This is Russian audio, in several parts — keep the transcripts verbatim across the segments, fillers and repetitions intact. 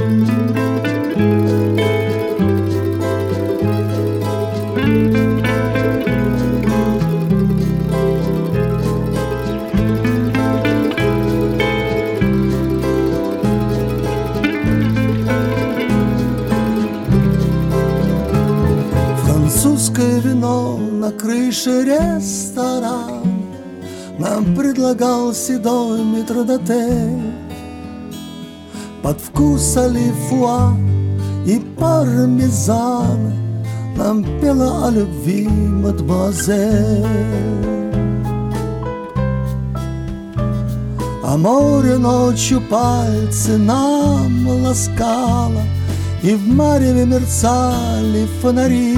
Французское вино на крыше ресторана нам предлагал седой метрдотель. Под вкус олифуа и пармезана нам пела о любви мадемуазель. А море ночью пальцы нам ласкало, и в мареве мерцали фонари.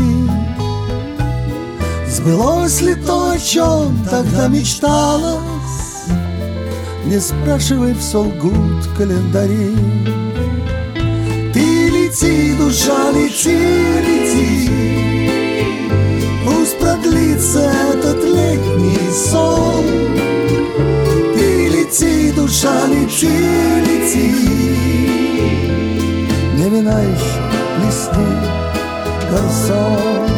Сбылось ли то, о чем тогда мечталось? Не спрашивай, все лгут календари. Ты лети, душа, лети, лети, пусть продлится этот летний сон. Ты лети, душа, лети, лети, не вина еще плесни, гарсон.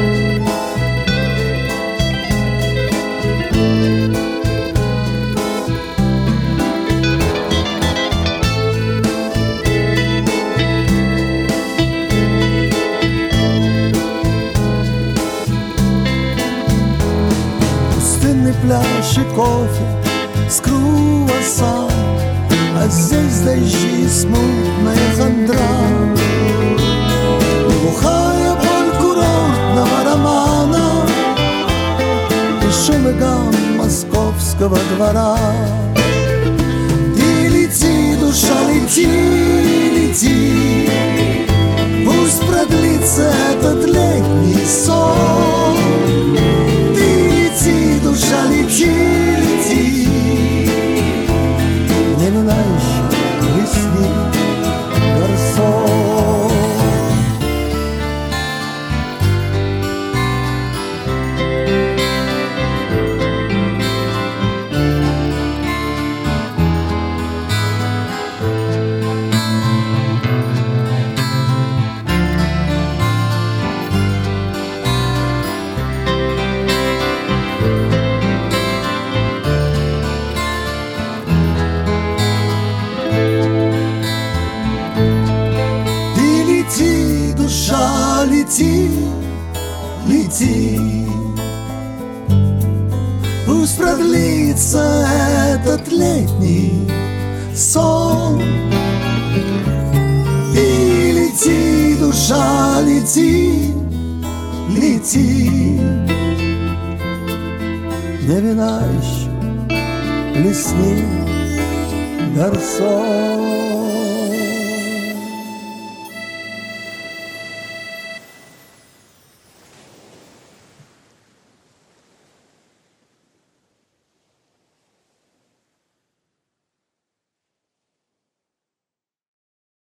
Пустынный пляж и кофе с круассаном, а здесь дожди и смутная хандра. Глухая боль курортного романа и шум и гам московского двора. Ты лети, душа, лети, лети, пусть продлится этот летний сон. Ты лети, душа, лети, лети, не минаешь весны, гарсон. Лети, лети, пусть продлится этот летний сон. И лети, душа, лети, лети, не вина еще плесни, гарсон.